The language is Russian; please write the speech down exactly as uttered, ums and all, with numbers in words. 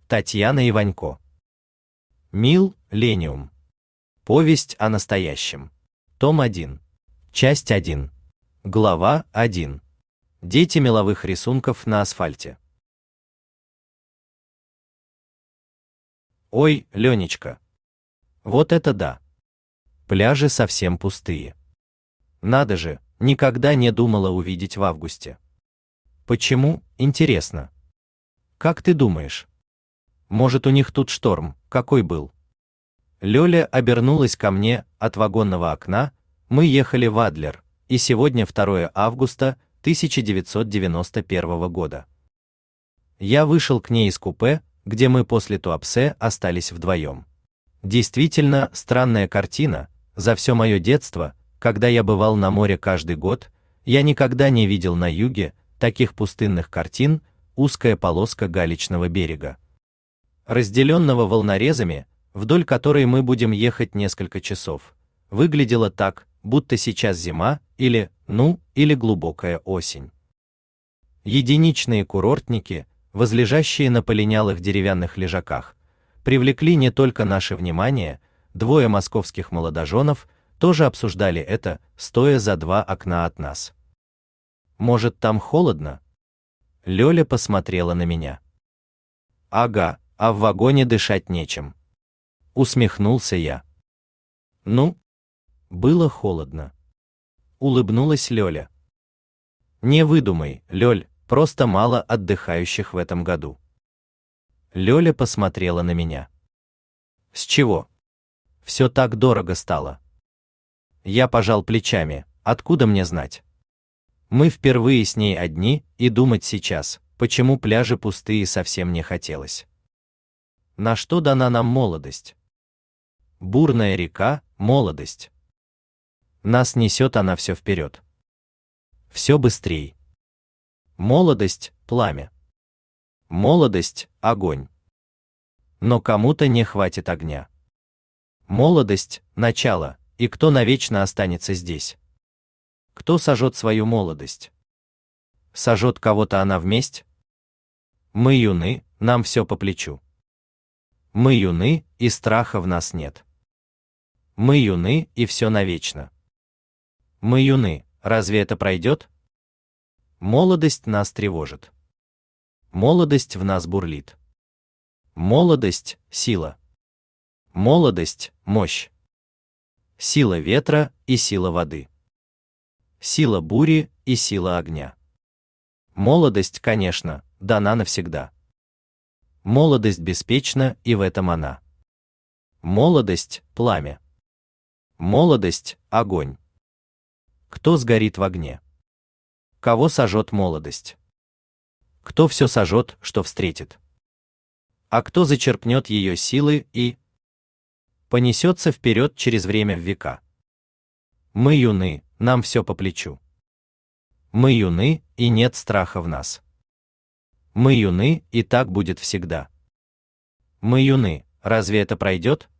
Татьяна Иванько. Мил Лениум. Повесть о настоящем. Том один. Часть один. Глава один. Дети меловых рисунков на асфальте. Ой, Ленечка. Вот это да. Пляжи совсем пустые. Надо же, никогда не думала увидеть в августе. Почему, интересно? Как ты думаешь? Может, у них тут шторм, какой был? Лёля обернулась ко мне от вагонного окна. Мы ехали в Адлер, и сегодня второе августа тысяча девятьсот девяносто первого года. Я вышел к ней из купе, где мы после Туапсе остались вдвоем. Действительно странная картина. За все мое детство, когда я бывал на море каждый год, я никогда не видел на юге таких пустынных картин. Узкая полоска галечного берега, разделенного волнорезами, вдоль которой мы будем ехать несколько часов, выглядела так, будто сейчас зима или, ну, или глубокая осень. Единичные курортники, возлежащие на полинялых деревянных лежаках, привлекли не только наше внимание. Двое московских молодоженов тоже обсуждали это, стоя за два окна от нас. Может, там холодно? Лёля посмотрела на меня. Ага, а в вагоне дышать нечем. Усмехнулся я. Ну, было холодно. Улыбнулась Лёля. Не выдумай, Лёль, просто мало отдыхающих в этом году. Лёля посмотрела на меня. С чего? Все так дорого стало. Я пожал плечами, откуда мне знать? Мы впервые с ней одни, и думать сейчас, почему пляжи пустые, совсем не хотелось. На что дана нам молодость? Бурная река, молодость. Нас несет она все вперед. Все быстрей. Молодость — пламя. Молодость — огонь. Но кому-то не хватит огня. Молодость — начало, и кто навечно останется здесь? Кто сожжет свою молодость? Сожжет кого-то она вместе? Мы юны, нам все по плечу. Мы юны, и страха в нас нет. Мы юны, и все навечно. Мы юны, разве это пройдет? Молодость нас тревожит. Молодость в нас бурлит. Молодость — сила. Молодость — мощь. Сила ветра и сила воды. Сила бури и сила огня. Молодость, конечно, дана навсегда. Молодость беспечна, и в этом она. Молодость — пламя. Молодость — огонь. Кто сгорит в огне? Кого сожжет молодость? Кто все сожжет, что встретит? А кто зачерпнет ее силы и понесется вперед через время в века? Мы юны, нам все по плечу. Мы юны, и нет страха в нас. Мы юны, и так будет всегда. Мы юны, разве это пройдет?